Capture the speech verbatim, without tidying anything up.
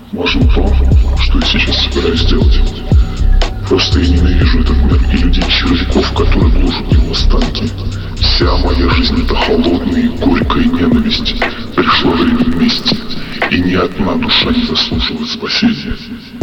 Важно то, что я сейчас собираюсь сделать. Просто я ненавижу этот мир и людей-червяков, которые гложут его останки. Вся моя жизнь — это холодная и горькая ненависть. Пришло время мести, и ни одна душа не заслуживает спасения.